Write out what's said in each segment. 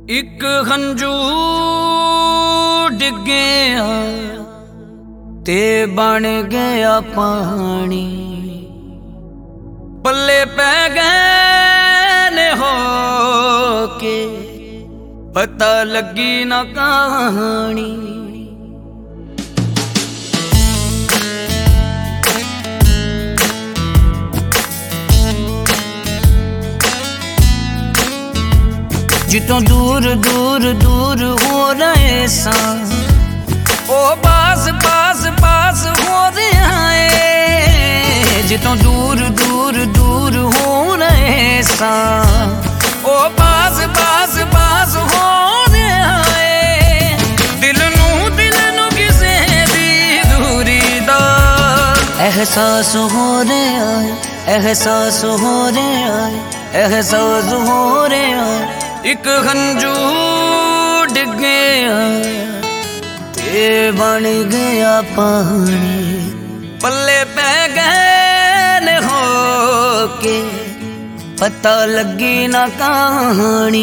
ਇੱਕ ਹੰਝੂ ਡਿੱਗਿਆ ਤੇ ਬਣ ਗਿਆ ਪਾਣੀ, ਪੱਲੇ ਪੈ ਗਏ ਨੇ ਹੋ ਕੇ ਪਤਾ ਲੱਗੀ ਨਾ ਕਹਾਣੀ। जितों दूर दूर दूर हो रहे सा ओ पास पास पास हो रहा है। जितों दूर दूर दूर हो रहे सा ओ पास पास पास हो रहा है। दिल नू किसे दी दूरी दा एहसास हो रहा है, एहसास हो रहा है, एहसास हो रहा है। एक हंजू डिग्गिया ते बन गया पानी, पल्ले पै गए ने हो के पता लगी ना कहानी।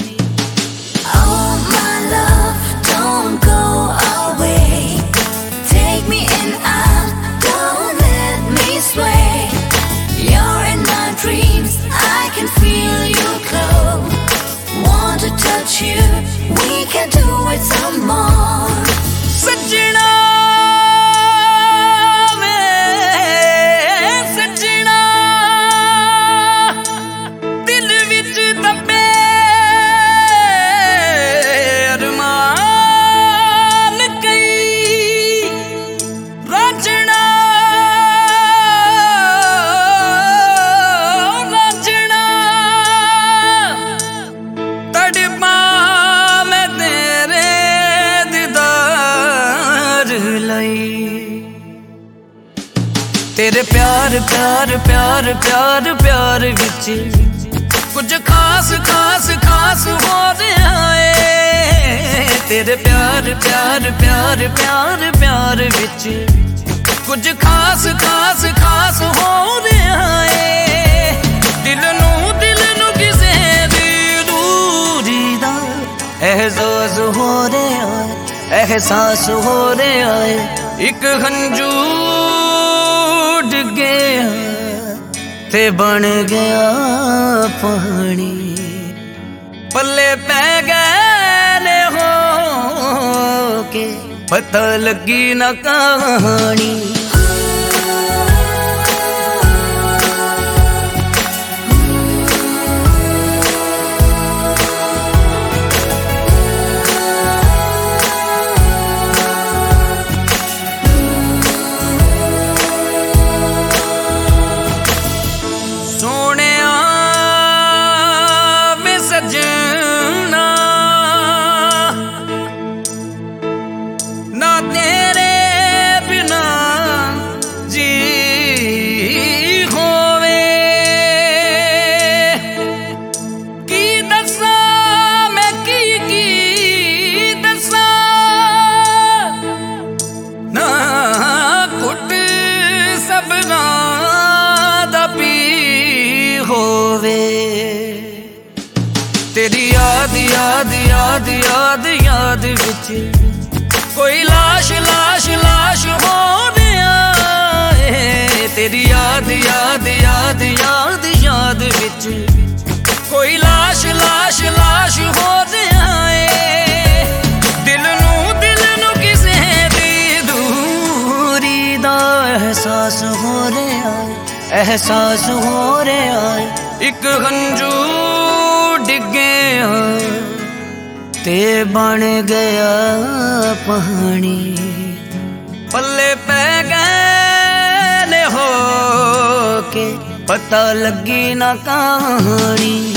To touch you, we can do it some more. सजना वे सजना दिल विच दबे अरमान कई रचना तेरे प्यार प्यार प्यार प्यार प्यार विच कुछ खास खास खास हो रहा है। तेरे प्यार प्यार प्यार प्यार प्यार विच कुछ खास खास खास हो रहा है। दिल नू किसे दी दूरी दा एहसास हो रहा है, एहसास हो रहा है। एक हंजू गया ते बन गया पानी, पल्ले पै गए ने हो के पता लगी ना कहानी। ना तेरे बिना जी होवे की दसा मैं की दसा ना कुट सबना दा पी होवे। तेरी याद याद याद याद याद विच कोई लाश लाश लाश हो रहा है। तेरी याद याद याद याद याद विच कोई लाश लाश लाश हो रहा है। दिल नू किसे दी दूरी दा एहसास हो रहा है, एहसास हो रहा है। एक हंजू डिग्गिया ते बन गया पानी, पल्ले पै गए ने हो के पता लगी ना कहानी।